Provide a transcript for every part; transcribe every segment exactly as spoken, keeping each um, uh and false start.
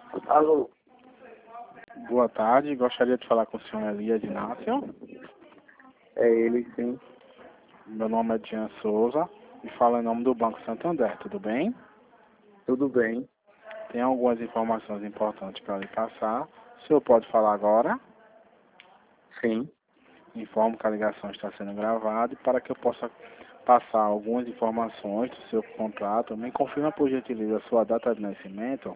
Alô, Boa tarde, gostaria de falar com o senhor Elias Inácio. é ele sim, Meu nome é Jean Souza e falo em nome do Banco Santander, tudo bem? tudo bem? Tem algumas informações importantes para lhe passar. O senhor pode falar agora? Sim, Informo que a ligação está sendo gravada e para que eu possa passar algumas informações do seu contrato, me confirma por gentileza a sua data de nascimento.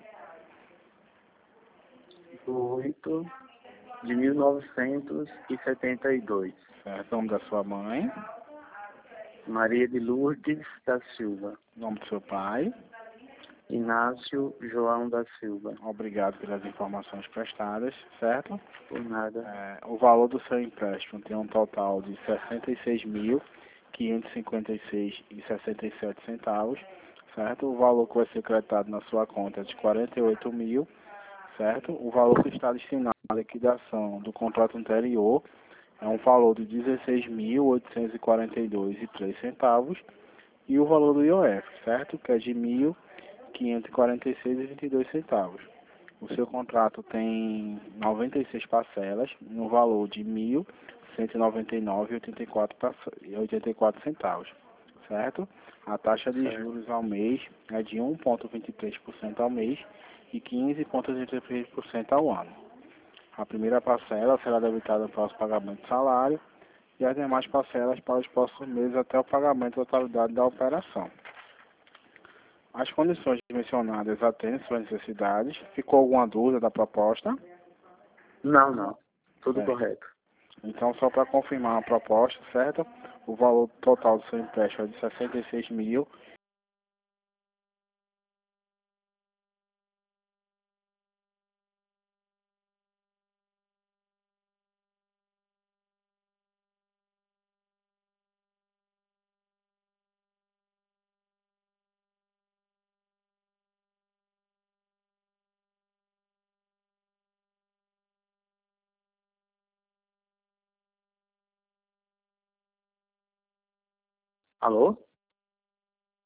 oito de mil novecentos e setenta e dois. Certo? O nome da sua mãe, Maria de Lourdes da Silva. o nome do seu pai. Inácio João da Silva. Obrigado pelas informações prestadas, certo? Por nada. É, o valor do seu empréstimo tem um total de sessenta e seis mil, quinhentos e cinquenta e seis reais e sessenta e sete centavos, certo? O valor que vai ser creditado na sua conta é de quarenta e oito mil, certo? O valor que está destinado à liquidação do contrato anterior é um valor de dezesseis mil, oitocentos e quarenta e dois reais e três centavos e o valor do I O F, certo? Que é de mil, quinhentos e quarenta e seis reais e vinte e dois centavos. O seu contrato tem noventa e seis parcelas, no valor de mil, cento e noventa e nove reais e oitenta e quatro centavos, certo? A taxa de Certo. juros ao mês é de um vírgula vinte e três por cento ao mês e quinze vírgula trinta e três por cento ao ano. A primeira parcela será debitada para os pagamentos de salário e as demais parcelas para os próximos meses até o pagamento da totalidade da operação. As condições mencionadas atendem suas necessidades. Ficou alguma dúvida da proposta? Não, não. Tudo Certo. correto. Então, só para confirmar a proposta, certo? O valor total do seu empréstimo é de sessenta e seis mil. Alô?